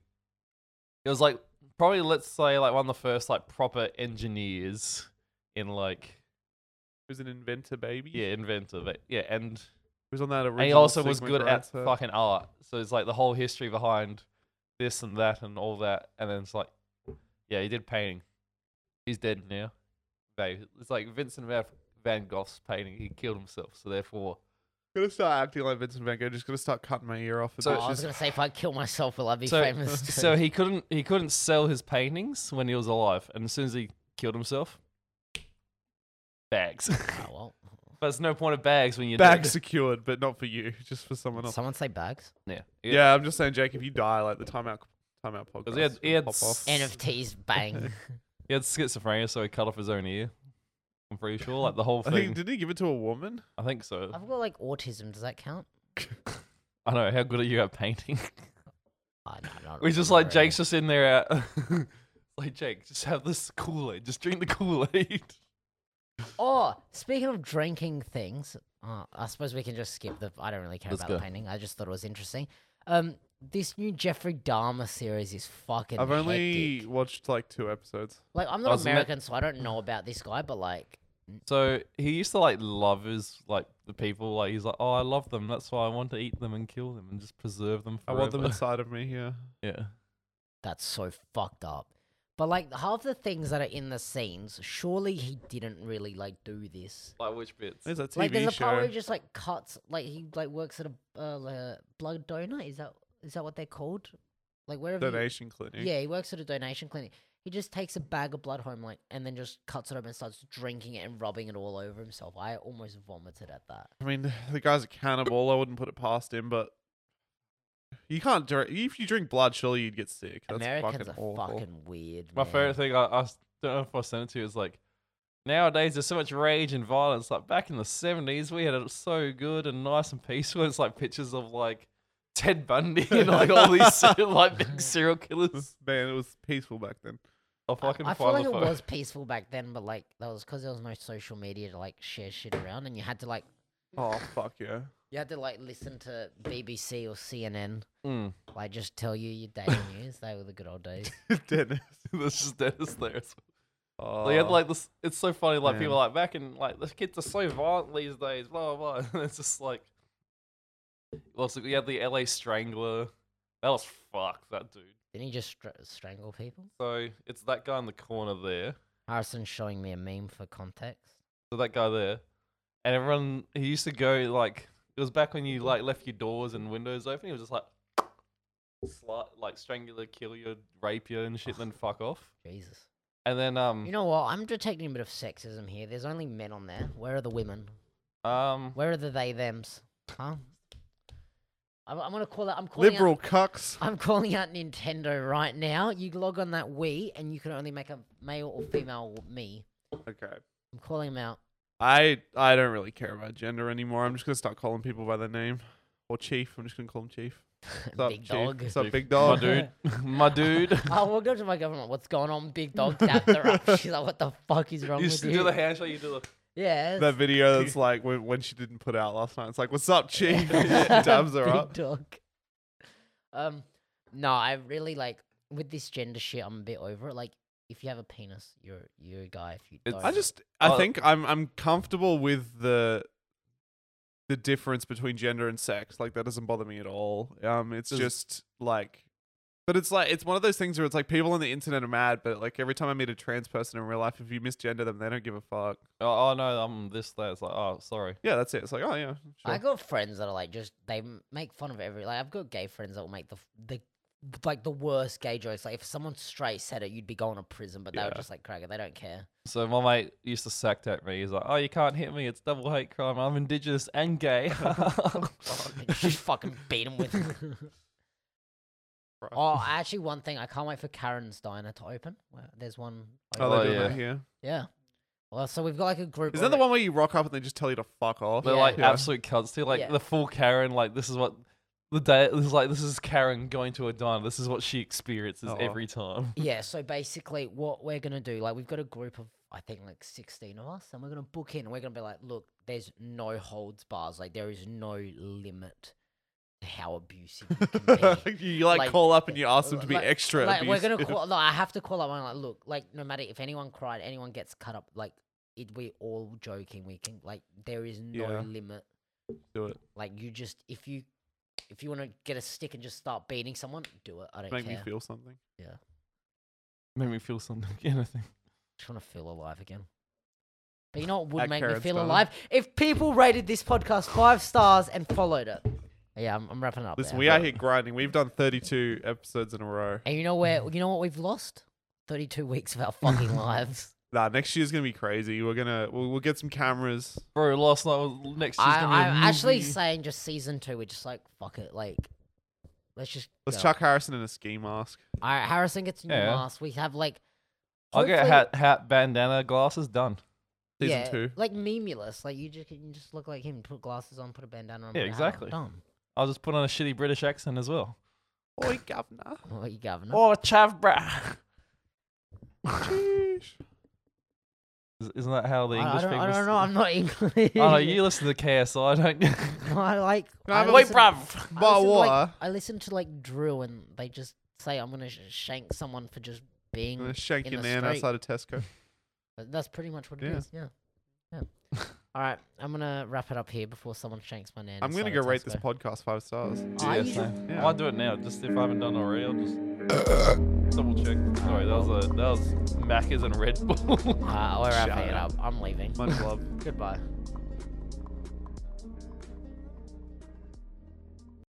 it was like probably let's say like one of the first like proper engineers in like He was an inventor, baby. yeah inventor, but yeah, and He was on that original. and he also was Sigma good grad at set. fucking art. So it's like the whole history behind this and that and all that, and then it's like, yeah, he did painting. He's dead now. Babe, it's like Vincent Van Van Gogh's painting. He killed himself, so therefore, Gonna start acting like Vincent Van Gogh. Just gonna start cutting my ear off. with So- Oh, I was bitches. gonna say if I kill myself, will I be so famous? Too? so he couldn't he couldn't sell his paintings when he was alive, and as soon as he killed himself, bags. Oh, well. But there's no point of bags when you're Bag dead. secured, but not for you, just for someone else. Someone say bags. Yeah, Yeah. I'm just saying, Jake. If you die, like the timeout, timeout podcast, Because he had- he had pop off. N F Ts, bang. He had schizophrenia, so he cut off his own ear. I'm pretty sure, like the whole I thing. think, did he give it to a woman? I think so. I've got like autism. Does that count? I don't know how good are you at painting? Oh, no, not, We just not like really. Jake's just in there at like Jake, just have this Kool Aid, just drink the Kool Aid. Oh, speaking of drinking things, Uh, I suppose we can just skip the. I don't really care Let's about the go. painting. I just thought it was interesting. Um, this new Jeffrey Dahmer series is fucking. I've only hectic. watched like two episodes. Like I'm I not was met- American, so I don't know about this guy. But like, So he used to like love his like the people. Like he's like, oh, I love them. That's why I want to eat them and kill them and just preserve them I forever. want them inside of me. Yeah. Yeah. that's so fucked up. But like half the things that are in the scenes, surely he didn't really like do this. Like which bits? There's a T V Like there's a part where show. he just like cuts, like he like works at a uh, like a blood donor. Is that is that what they're called? Like wherever. he- Donation clinic. yeah, he works at a donation clinic. He just takes a bag of blood home, like, and then just cuts it open and starts drinking it and rubbing it all over himself. I almost vomited at that. I mean, the guy's a cannibal. I wouldn't put it past him, but you can't. Drink, if you drink blood, surely you'd get sick. That's Americans fucking are awful. fucking weird. My man. favorite thing, I, I s- don't know if I sent it to you, is like nowadays there's so much rage and violence. Like back in the seventies, we had it so good and nice and peaceful. It's like pictures of like Ted Bundy and like all these serial- like big serial killers. Man, it was peaceful back then. I'll I, fucking I feel find like the it photo. was peaceful back then, but like that was because there was no social media to like share shit around, and you had to like Oh fuck yeah. you had to like listen to B B C or C N N, Mm. like just tell you your daily news. They were the good old days. Dennis. There's just Dennis there. As Oh, well. They had like this. It's so funny. Like man. people like back in like the kids are so violent these days. Blah blah blah. It's just like. Also, we had the L A Strangler. That was fucked. That dude. Didn't he just str- strangle people? So it's that guy in the corner there. Harrison's showing me a meme for context. So that guy there, and everyone he used to go like it was back when you like left your doors and windows open. He was just like, sli- like strangular, kill you, rape you and shit, then fuck off. Jesus. And then um You know what? I'm detecting a bit of sexism here. There's only men on there. Where are the women? um Where are the they thems? Huh? I'm, I'm gonna call it. I'm calling liberal Out, cucks. I'm calling out Nintendo right now. You log on that Wii, and you can only make a male or female me. Okay. I'm calling them out. I I don't really care about gender anymore. I'm just gonna start calling people by their name or chief. I'm just gonna call him chief. What's up, Big chief? dog. What's up, Chief. big my dog? dude, my dude. I walked up to my government. What's going on, big dog? Tapped her up. She's like, "What the fuck is wrong You with used you?" to do the handshake. You do the. yeah. That video that's like when, when she didn't put out last night. It's like, what's up, chief? Tabs her Big up. dog. Um, no, I really like with this gender shit. I'm a bit over it. Like, if you have a penis, you're you're a guy. If you It's- don't, I just I Uh, think I'm I'm comfortable with the the difference between gender and sex. Like that doesn't bother me at all. Um, it's Does- just like, but it's like it's one of those things where it's like people on the internet are mad, but like every time I meet a trans person in real life, if you misgender them, they don't give a fuck. Oh, oh no, I'm this that. It's like oh sorry. Yeah, that's it. It's like, oh yeah, I sure. got friends that are like just they m- make fun of every like I've got gay friends that will make the f- the like the worst gay jokes. Like if someone straight said it, you'd be going to prison, but they Yeah. would just like crack it. They don't care. So my mate used to sack at me. He's like, oh you can't hit me. It's double hate crime. I'm indigenous and gay. just fucking beat them with. Right. Oh, actually, one thing I can't wait for Karen's Diner to open. Well, there's one. Oh, open. they're Oh, doing yeah. that here. Yeah. Well, so we've got like a group. Is that the alre- one where you rock up and they just tell you to fuck off? They're Yeah. like Yeah. absolute cunts too. Like Yeah. the full Karen. Like this is what the day. This is like this is Karen going to a diner. This is what she experiences Oh. every time. Yeah. So basically, what we're gonna do, like, we've got a group of I think like sixteen of us, and we're gonna book in. And we're gonna be like, look, there's no holds bars. Like, there is no limit to how abusive you can be. you like, Like, call up and you ask them to be like- extra. Like we're gonna abusive. call. Like, I have to call up. I'm like, look, like no matter if anyone cried, anyone gets cut up. Like it, we all joking. We can like there is no Yeah. limit. do it. Like you just if you if you want to get a stick and just start beating someone, do it. I don't Make care. me feel something. Made me feel something. Anything. Just want to feel alive again. But you know what would At make me Karen's feel Diner. alive? If people rated this podcast five stars and followed it. Yeah, I'm, I'm wrapping up. Listen, there. we are here grinding. We've done thirty-two episodes in a row. And you know where? You know what we've lost? thirty-two weeks of our fucking lives. Nah, next year's gonna be crazy. We're gonna we'll, we'll get some cameras. Bro, last night was next year's I, gonna be a I'm actually movie. saying just season two. We're just like fuck it. Like let's just Let's go. chuck Harrison in a ski mask. All right, Harrison gets a new Yeah. mask. We have like. I'll get hopefully- hat, hat, bandana, glasses done. Season yeah, two. like memulous. Like you just you can just look like him. Put glasses on. Put a bandana on. Yeah, put a hat on, exactly. Done. I'll just put on a shitty British accent as well. Oi, governor. What you governor? Oh, chav, brah. Sheesh. Is- Isn't that how the I, I English don't, people? I don't s- know. I'm not English. Oh no, you listen to K S I, don't you? No, I like. No, I but- Wait, listen- bruv. I But listen to, like- what? I listen to like drill, and they just say I'm gonna sh- shank someone for just being. I'm gonna shank in your the nan street. outside of Tesco. But That's pretty much what it Yeah. is. Yeah. Yeah. All right, I'm gonna wrap it up here before someone shanks my nan. I'm gonna inside go of rate this Tesco. podcast five stars. Oh, are Yeah, you same. Yeah. I might do it now, just if I haven't done it already. I'll just double check. Sorry, that was a that was Macca's and Red Bull. Uh, we're wrapping it Shout up. I'm leaving. Much love. Goodbye.